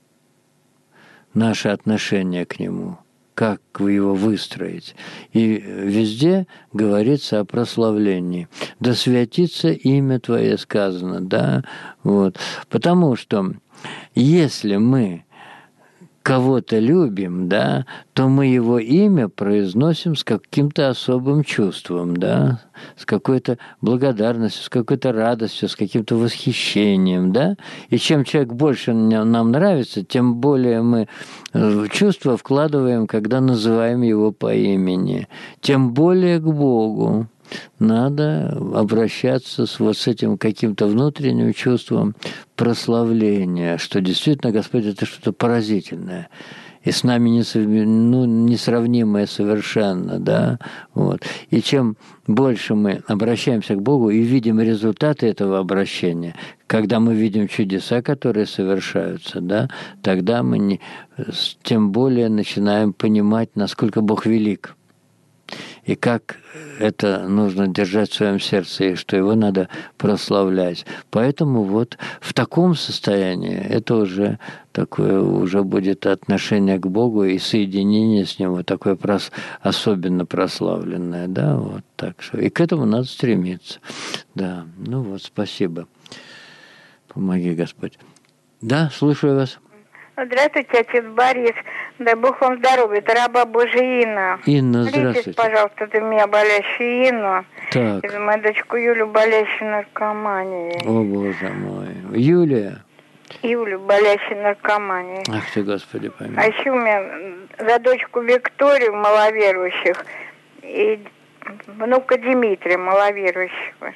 наше отношение к Нему, как его выстроить. И везде говорится о прославлении. «Да святится имя Твое», сказано, да, вот. Потому что если мы кого-то любим, да, то мы его имя произносим с каким-то особым чувством, да, с какой-то благодарностью, с какой-то радостью, с каким-то восхищением, да. И чем человек больше нам нравится, тем более мы чувства вкладываем, когда называем его по имени. Тем более к Богу надо обращаться с этим каким-то внутренним чувством прославления, что действительно Господь – это что-то поразительное и с нами несравнимое совершенно, да, вот. И чем больше мы обращаемся к Богу и видим результаты этого обращения, когда мы видим чудеса, которые совершаются, да, тогда мы тем более начинаем понимать, насколько Бог велик. И как это нужно держать в своем сердце, и что его надо прославлять. Поэтому вот в таком состоянии это уже такое уже будет отношение к Богу и соединение с Ним, вот такое особенно прославленное, да, вот так что. И к этому надо стремиться. Да, ну вот, спасибо. Помоги, Господь. Да, слушаю вас. Здравствуйте, отец Борис. Дай Бог вам здоровья. Это раба Божия Инна. Инна, здравствуйте. Молитесь, пожалуйста, за меня, болящую Инну. Так. И за мою дочку Юлю, болящую наркоманией. О, Боже мой. Юлия. Юлю, болящую наркоманией. Ах ты, Господи, помилуй. А еще у меня за дочку Викторию, маловерующих, и внука Дмитрия, маловерующего.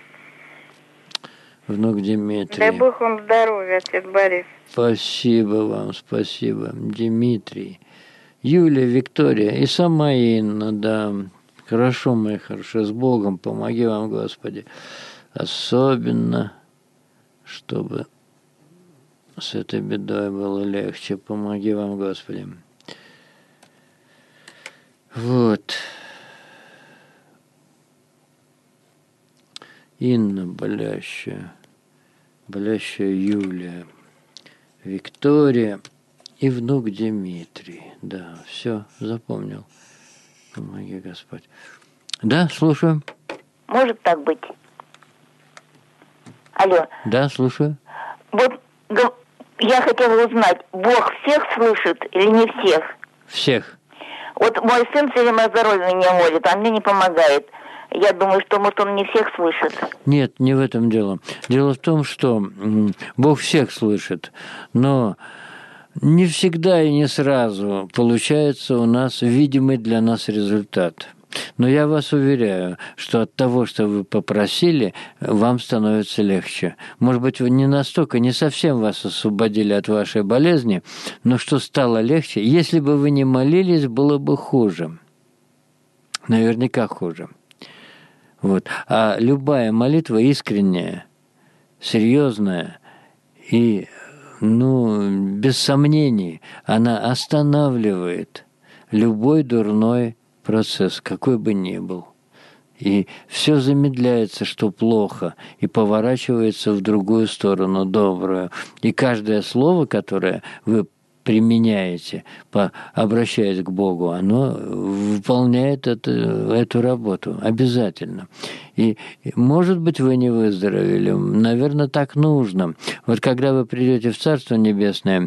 Внук Дмитрий. Дай Бог вам здоровья, отец Борис. Спасибо вам, спасибо. Дмитрий, Юлия, Виктория и сама Инна, да. Хорошо, мои хорошие, с Богом. Помоги вам, Господи. Особенно, чтобы с этой бедой было легче. Помоги вам, Господи. Вот. Инна, болящая Юлия, Виктория и внук Дмитрий. Да, все, запомнил. Помоги, Господь. Да, слушаю. Может так быть? Алло. Да, слушаю. Вот я хотела узнать, Бог всех слышит или не всех? Всех. Вот мой сын все время о здоровье меня молит, а мне не помогает. Я думаю, что, может, он не всех слышит. Нет, не в этом дело. Дело в том, что Бог всех слышит, но не всегда и не сразу получается у нас видимый для нас результат. Но я вас уверяю, что от того, что вы попросили, вам становится легче. Может быть, вы не настолько, не совсем вас освободили от вашей болезни, но что стало легче, если бы вы не молились, было бы хуже. Наверняка хуже. Вот. А любая молитва искренняя, серьезная и, без сомнений, она останавливает любой дурной процесс, какой бы ни был. И все замедляется, что плохо, и поворачивается в другую сторону, добрую. И каждое слово, которое вы применяете, обращаясь к Богу, оно выполняет эту работу обязательно. И, может быть, вы не выздоровели, наверное, так нужно. Вот когда вы придете в Царство Небесное,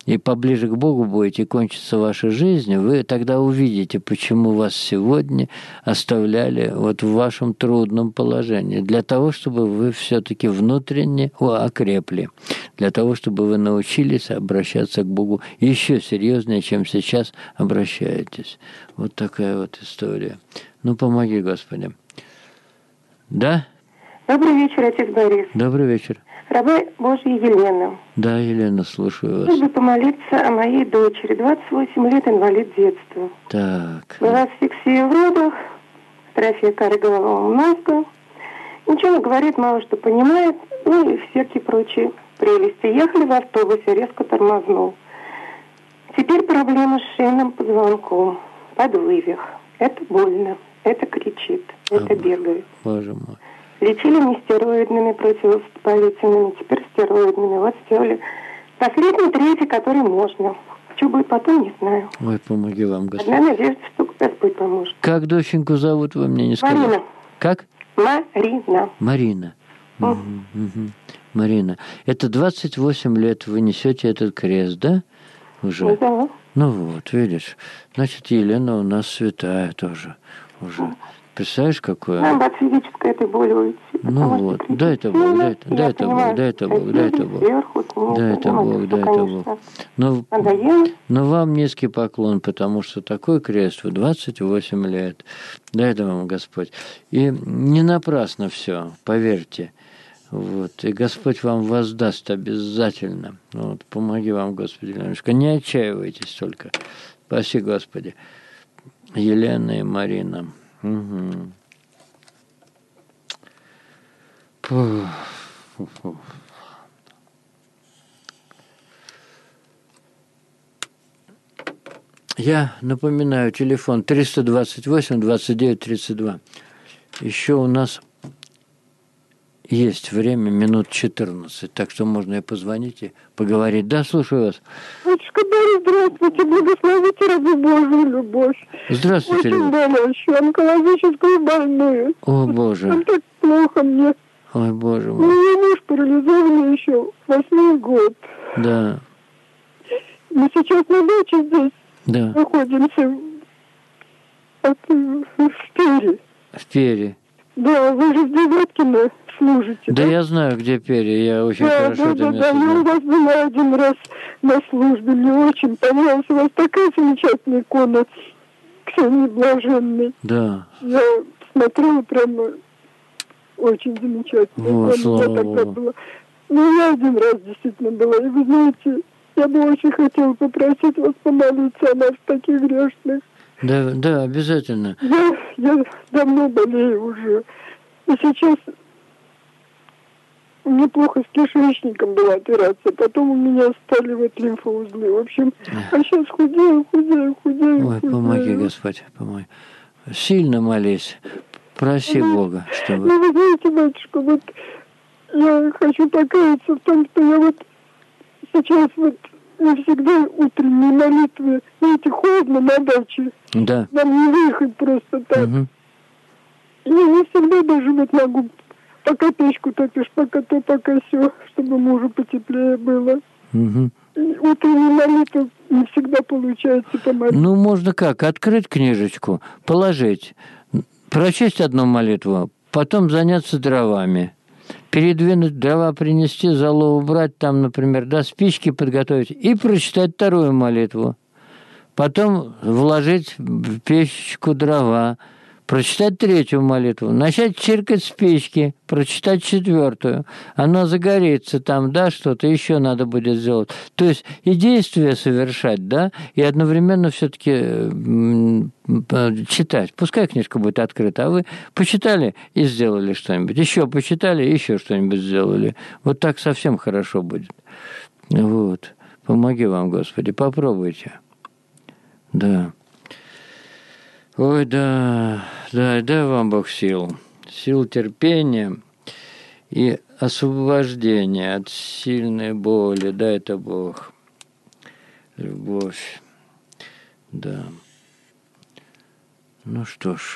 и поближе к Богу будете, кончиться ваша жизнь, вы тогда увидите, почему вас сегодня оставляли вот в вашем трудном положении. Для того, чтобы вы все-таки внутренне окрепли. Для того, чтобы вы научились обращаться к Богу еще серьезнее, чем сейчас обращаетесь. Вот такая вот история. Ну, помоги, Господи. Да? Добрый вечер, отец Борис. Добрый вечер. Раба Божья Елена. Да, Елена, слушаю вас. Нужно помолиться о моей дочери, 28 лет, инвалид детства. Так. Была асфиксия в родах, атрофия коры головного мозга. Ничего не говорит, мало что понимает, ну и всякие прочие прелести. Ехали в автобусе, резко тормознул. Теперь проблема с шейным позвонком, подвывих. Это больно, это кричит, это бегает. Боже мой. Лечили нестероидными, противовоспалительными, теперь стероидными. Вот сделали последний, третий, который можно. Что будет потом, не знаю. Ой, помоги вам, Господь. Одна надежда, что Господь поможет. Как доченьку зовут, вы мне не сказали? Марина. Как? Марина. Марина. Угу. Марина. Это 28 лет вы несете этот крест, да? Уже? Да. Ну вот, видишь. Значит, Елена у нас святая тоже уже. Представляешь, какое? Нам от физической этой боли уйти. Ну вот, дай это Бог, дай это Бог, дай это Бог, дай это Бог. Дай это Бог, дай это Бог. Но вам низкий поклон, потому что такой крест в 28 лет. Дай это вам Господь. И не напрасно все, поверьте. Вот. И Господь вам воздаст обязательно. Вот. Помоги вам, Господи, Леночка. Не отчаивайтесь только. Спаси, Господи. Елена и Марина. Угу. Я напоминаю, телефон 328-29-32. Еще у нас есть время, минут 14, так что можно и позвонить и поговорить. Да, слушаю вас. Батюшка Борис, здравствуйте, благословите рабу Божию любовь. Здравствуйте, очень болящую, онкологическую больную. О, Боже. Там так плохо мне. Ой, Боже мой. У меня муж парализованный еще 8-й год. Да. Мы сейчас на даче здесь находимся в Пере. В Пере. Да, вы же в Девяткино служите, да? Я знаю, где Пере, я очень хорошо это место знаю. Я у вас была один раз на службе, мне очень понравилось. У вас такая замечательная икона Ксении Блаженной. Да. Я смотрела прямо очень замечательно. Вот, слава Богу. Ну, я один раз действительно была. И вы знаете, я бы очень хотела попросить вас помолиться о нас, таких грешных. Да, да, обязательно. Я давно болею уже. И сейчас мне плохо с кишечником была операция. Потом у меня стали вот лимфоузлы. В общем, а сейчас худею. Ой, помоги, Господь, помоги. Сильно молись. Проси Бога, чтобы... Ну, вы знаете, батюшка, вот я хочу покаяться в том, что я вот сейчас вот не всегда утренние молитвы, знаете, холодно на даче. Да. Нам не выехать просто так. Угу. Я не всегда даже вот могу, пока печку топишь, пока то, пока все, чтобы мужу потеплее было. Угу. Утренние молитвы не всегда получается помолиться. Ну, можно как? Открыть книжечку, положить, прочесть одну молитву, потом заняться дровами. Передвинуть дрова, принести, золу убрать, там, например, да, спички подготовить и прочитать вторую молитву. Потом вложить в печку дрова, прочитать третью молитву, начать чиркать спички, прочитать четвертую. Она загорится там, да, что-то еще надо будет сделать. То есть и действия совершать, да, и одновременно все-таки читать. Пускай книжка будет открыта, а вы почитали и сделали что-нибудь. Еще почитали и еще что-нибудь сделали. Вот так совсем хорошо будет. Вот. Помоги вам, Господи, попробуйте. Да. Ой, да, дай вам Бог сил терпения и освобождения от сильной боли, дай это Бог, любовь, да. Ну что ж,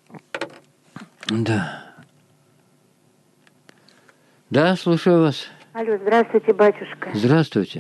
да. Да, слушаю вас. Алло, здравствуйте, батюшка. Здравствуйте.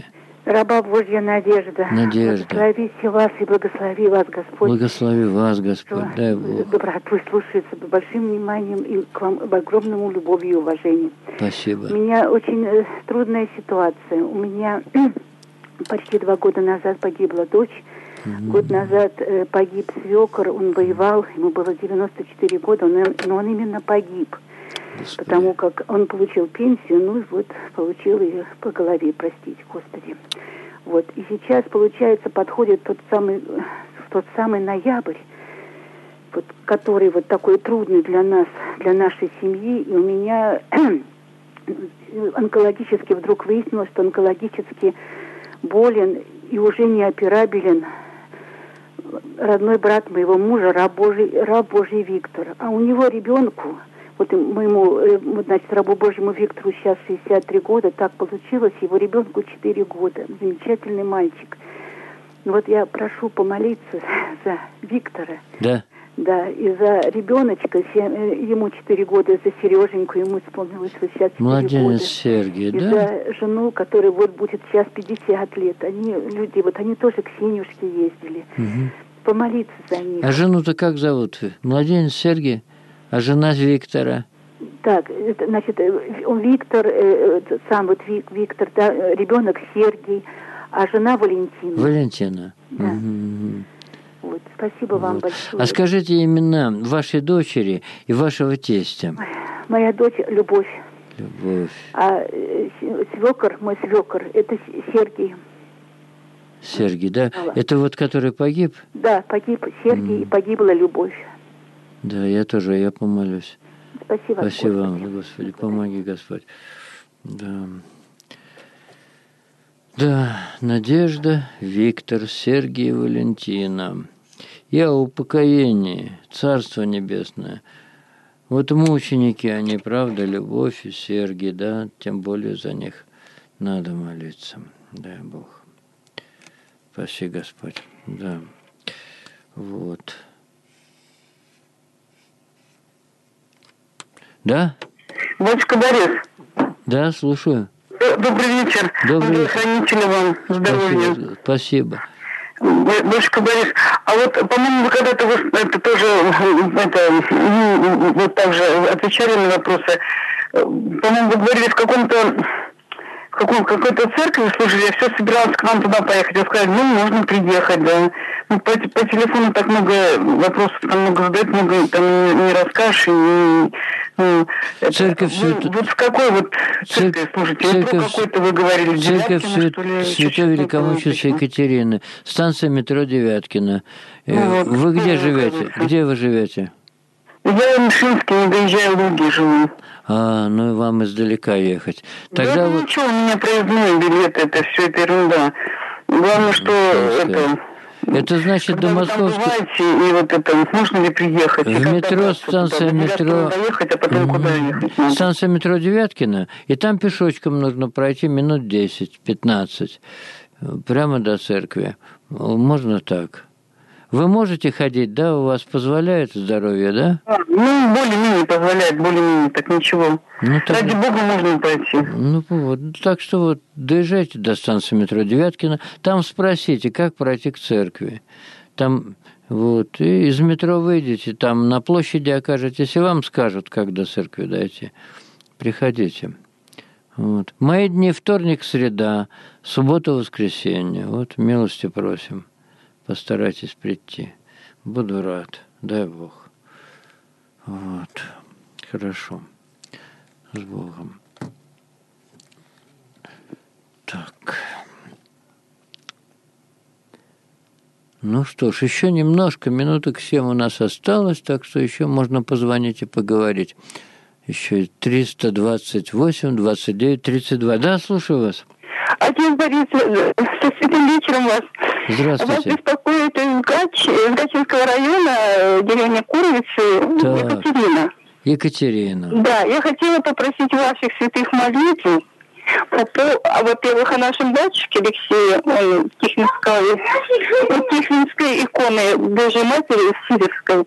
Раба Божья Надежда. Благословите вас и благослови вас Господь. Благослови вас, Господь, дай Бог. Доброту слушается с большим вниманием и к вам огромному любовью и уважением. Спасибо. У меня очень трудная ситуация. У меня почти 2 года назад погибла дочь. Год назад погиб свекор, он воевал, ему было 94 года, но он именно погиб. Господи. Потому как он получил пенсию, ну и вот получил ее по голове, простите, Господи. Вот, и сейчас, получается, подходит тот самый ноябрь, вот, который вот такой трудный для нас, для нашей семьи, и у меня онкологически вдруг выяснилось, что онкологически болен и уже неоперабелен родной брат моего мужа, раб Божий Виктор. А у него ребенку, вот моему, значит, рабу Божьему Виктору сейчас 63 года, так получилось, его ребенку 4 года, замечательный мальчик. Вот я прошу помолиться за Виктора. Да. Да, и за ребеночка, ему 4 года, за Сереженьку, ему исполнилось вот сейчас 4 Младенец года. Сергий, и да? за жену, которой вот будет сейчас 50 лет. Они, люди, вот они тоже к Сенюшке ездили. Угу. Помолиться за них. А жену-то как зовут? Младенец Сергий? А жена Виктора? Так, это, значит, Виктор, сам вот Виктор, да, ребенок Сергий, а жена Валентина. Валентина. Да. Угу. Вот, спасибо вам большое. А скажите имена вашей дочери и вашего тестя. Моя дочь Любовь. Любовь. А свекор, мой свекор, это Сергий. Сергий, да? Это вот который погиб? Да, погиб Сергий и погибла Любовь. Да, я помолюсь. Спасибо. Спасибо вам, Господи, помоги, Господь. Да. Да, Надежда, Виктор, Сергий, Валентина. И о упокоении, Царство Небесное. Вот мученики они, правда, Любовь и Сергий, да, тем более за них надо молиться. Дай Бог. Спаси, Господь. Да. Вот. Да? Батюшка Борис. Да, слушаю. Добрый вечер. Добрый вечер. Хранителя вам здоровья. Спасибо. Батюшка Борис, а вот, по-моему, вы когда-то это тоже вот так же отвечали на вопросы. По-моему, вы говорили в какой-то церкви служили, я все собиралась к вам туда поехать. Я сказала, можно приехать, да. Ну, по телефону так много вопросов, там много задают, много там не расскажешь. Церковь вот в какой вот церкви служите? Какой-то вы говорили, Церковь Святой Великомученицы Екатерины, станция метро Девяткина. Вы где живете? Где вы живете? Я в Мишинске, не доезжаю в Луги живу. Ну и вам издалека ехать. Тогда да ничего, у меня проездные билеты, это все это ерунда. Главное, что это значит до Московской... И вот это, можно ли приехать? В метро, станция метро... Доехать, а потом куда ехать? Станция метро Девяткина, и там пешочком нужно пройти минут 10-15, прямо до церкви. Можно так. Вы можете ходить, да? У вас позволяет здоровье, да? Более-менее позволяет, более-менее, так ничего. Ради Бога можно пойти. Вот, так что вот доезжайте до станции метро Девяткина, там спросите, как пройти к церкви. Там вот, и из метро выйдете, там на площади окажетесь, и вам скажут, как до церкви дойти. Приходите. Вот. Мои дни вторник, среда, суббота, воскресенье. Вот, милости просим. Постарайтесь прийти. Буду рад. Дай Бог. Вот. Хорошо. С Богом. Так. Ну что ж, еще немножко, минуток 7 у нас осталось, так что еще можно позвонить и поговорить. Еще 328, 29, 32. Да, слушаю вас. Отец Борис, со святым вечером вас. Здравствуйте. Вас беспокоит из Гатчинского района, деревня Куровицы, Екатерина. Да, я хотела попросить ваших святых молитв, во-первых, о нашем батюшке Алексее, он Тихвинской иконы Божьей Матери Сибирской.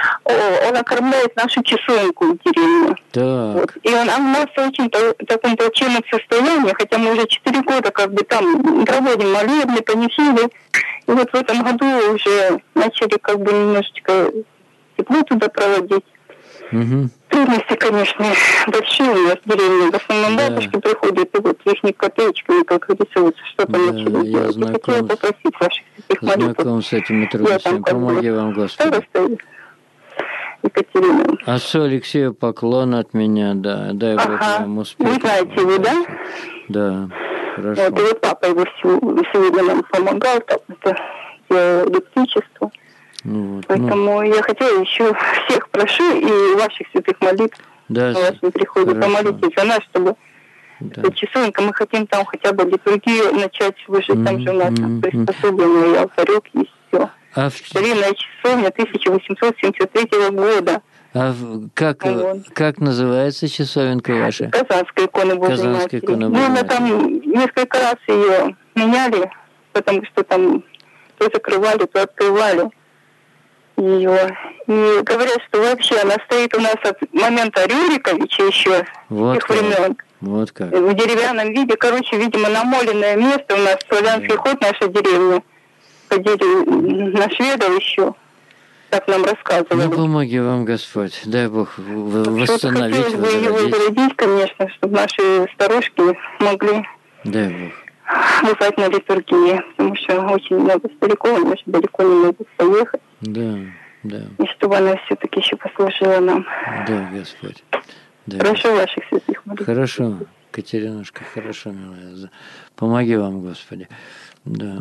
он окормляет нашу часовенку в деревне. Так. Вот. И он у нас в очень таком плачевном состоянии, хотя мы уже 4 года как бы там проводим молебны, панихиды. И вот в этом году уже начали как бы немножечко тепло туда проводить. Угу. Трудности, конечно, большие у нас в деревне. В основном бабушки приходят, и вот их копеечками, как говорится, вот что-то начали делать. Я хотела попросить ваших святых молитв. Знаком с этими трудностями. Помоги вам, Господи. Екатерина. Отцу Алексею поклон от меня, да. Дай Бог вам успех. Вы знаете его, да? Да, хорошо. Вот, и вот папа его сегодня нам помогал, там, это электричество. Ну, вот, поэтому я хотела еще всех прошу и ваших святых молитв. Да, у вас не приходит, помолитесь за нас, чтобы часовенка, мы хотим там хотя бы литургию начать служить, там же у нас приспособленный и алтарек есть, все. Старинная часовня 1873 года. А как называется часовенка ваша? Казанская икона Божьей Матери. Ну, мы там несколько раз ее меняли, потому что там то закрывали, то открывали ее. И говорят, что вообще она стоит у нас от момента Рюриковича еще, вот тех времен. Вот как. В деревянном виде, короче, видимо, намоленное место у нас, славянский ход, наша деревня. Ходили на шведов еще, так нам рассказывали. Ну, помоги вам, Господь. Дай Бог восстановить, хотелось бы его зародить, конечно, чтобы наши старушки могли бывать на литургии, потому что очень много стариков, они очень далеко не могут поехать. Да. И чтобы она все-таки еще послужила нам. Да, Господь. Да, прошу ваших святых молитв. Хорошо, Катеринушка, хорошо, милая. Помоги вам, Господи. Да.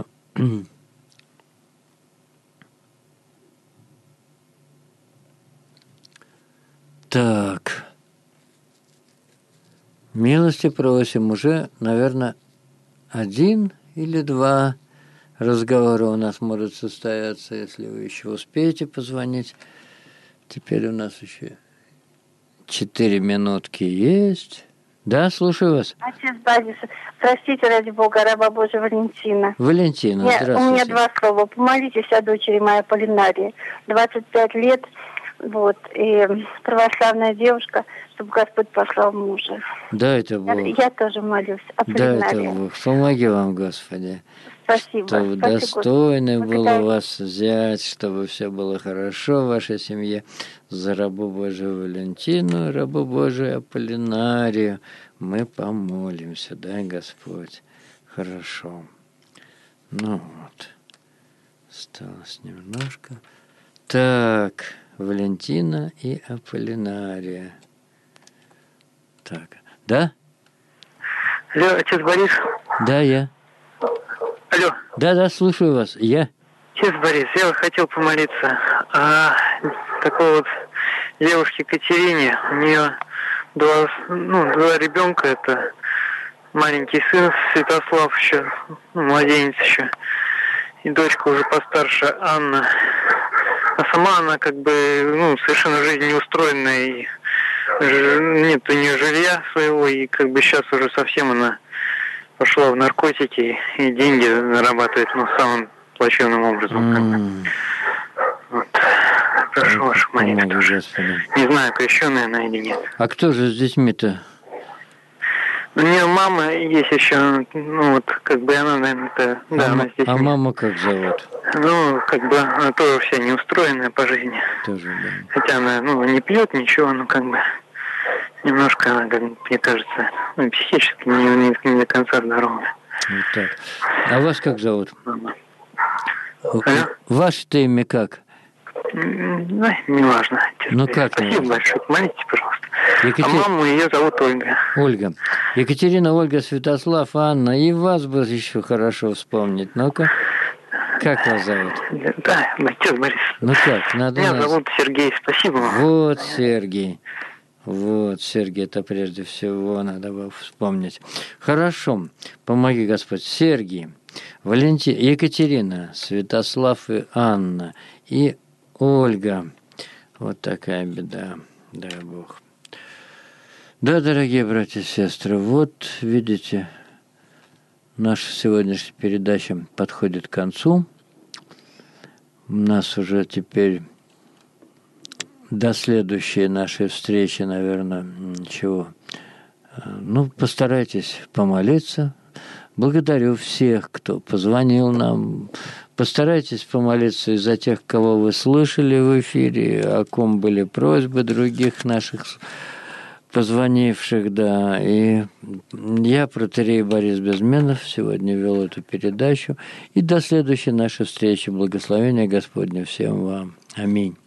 Так. Милости просим. Уже, наверное, 1 или 2 разговора у нас может состояться, если вы еще успеете позвонить. Теперь у нас еще 4 минутки есть. Да, слушаю вас. Отец Борис, простите, ради Бога, раба Божия Валентина. Валентина, здравствуйте. У меня 2 слова. Помолитесь о дочери моей Аполлинарии. 25 лет. Вот, и православная девушка, чтобы Господь послал мужа. Да, это Бог. Я тоже молюсь. Да, это Бог. Помоги вам, Господи. Спасибо. Чтобы достойно было вас взять, чтобы все было хорошо в вашей семье. За рабу Божию Валентину, рабу Божию Аполлинарию мы помолимся, да, Господь? Хорошо. Ну вот. Осталось немножко. Так. Валентина и Аполлинария. Так. Да? Алло, отец Борис? Да, я. Алло. Да, слушаю вас. Я. Отец Борис, я хотел помолиться о такой вот девушке Катерине. У нее 2 ребенка. Это маленький сын Святослав еще, младенец еще. И дочка уже постарше Анна. А сама она как бы, совершенно жизнь не устроенная, и нет у нее жилья своего, и как бы сейчас уже совсем она пошла в наркотики, и деньги зарабатывает, самым плачевным образом. Вот. Прошу вашу молитву тоже. Не знаю, крещеная она или нет. А кто же с детьми-то? У нее мама есть еще, как бы она, наверное, она здесь. А мама как зовут? Как бы она тоже вся неустроенная по жизни. Тоже, да. Хотя она, не пьет ничего, как бы немножко она, как мне кажется, психически не до конца здоровая. Вот так. А вас как зовут? Ваше-то имя как? Неважно. Как? Спасибо большое. Молитесь, пожалуйста. А маму ее зовут Ольга. Ольга. Екатерина, Ольга, Святослав, Анна. И вас бы еще хорошо вспомнить. Ну-ка. Как вас зовут? Да, отец Борис. Как? Меня зовут Сергей. Спасибо вам. Вот Сергей. Это прежде всего надо бы вспомнить. Хорошо. Помоги, Господь. Сергей, Валентина, Екатерина, Святослав и Анна. И Ольга. Вот такая беда. Дай Бог. Да, дорогие братья и сестры, вот видите, наша сегодняшняя передача подходит к концу. У нас уже теперь до следующей нашей встречи, наверное, ничего. Ну, постарайтесь помолиться. Благодарю всех, кто позвонил нам. Постарайтесь помолиться и за тех, кого вы слышали в эфире, о ком были просьбы других наших позвонивших, да. И я, протоиерей Борис Безменов, сегодня вел эту передачу. И до следующей нашей встречи. Благословения Господня всем вам. Аминь.